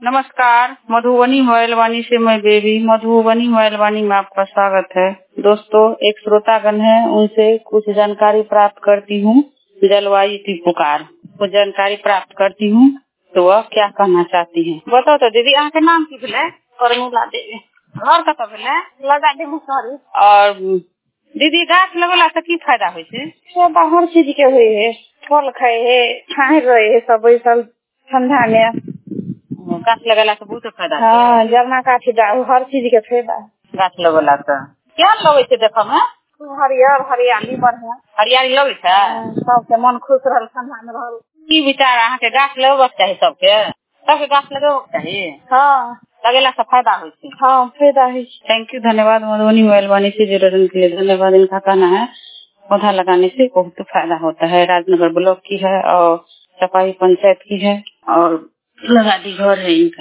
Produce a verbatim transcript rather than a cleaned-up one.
नमस्कार, मधुबनी मोबाइल वाणी से मैं बेबी। मधुबनी मोबाइल वाणी में आपका स्वागत है। दोस्तों, एक श्रोतागण है, उनसे कुछ जानकारी प्राप्त करती हूँ। जलवायु की पुकार कुछ जानकारी प्राप्त करती हूँ, तो वह क्या कहना चाहती है। बताओ तो दीदी, आपके नाम की भेले? करमुला देवी। घर कत भेले? लगा दे मुसहरी। और दीदी, गाछ लगला से की फायदा होय छै? फायदा हर चीज के होय है। फल खाए है, छाए रहे है, सब बैसल ठंडा में। गाछ लगेला से बहुत फायदा है। हाँ, जरना काठी हर चीज के फायदा है गाछ लगेला से। क्या लगे छै देखा में? हरियर हरियाली बढ़िया हरियाली लगे छै। सबके मन खुश रहल, ठंडा में रहल। की विचार अहाँ के? गाछ लगबक चाही सबके सबके गाछ लगबक चाही। हाँ, लगेला से फायदा होय छै। हाँ, फायदा है। थैंक यू, धन्यवाद। मधुबनी मोबाइल वाणी से जुड़ने के लिए धन्यवाद। इनका कहना है पौधा लगाने से बहुत फायदा होता है। राजनगर ब्लॉक की है और चपाही पंचायत की है और लगा दी घर है इनका।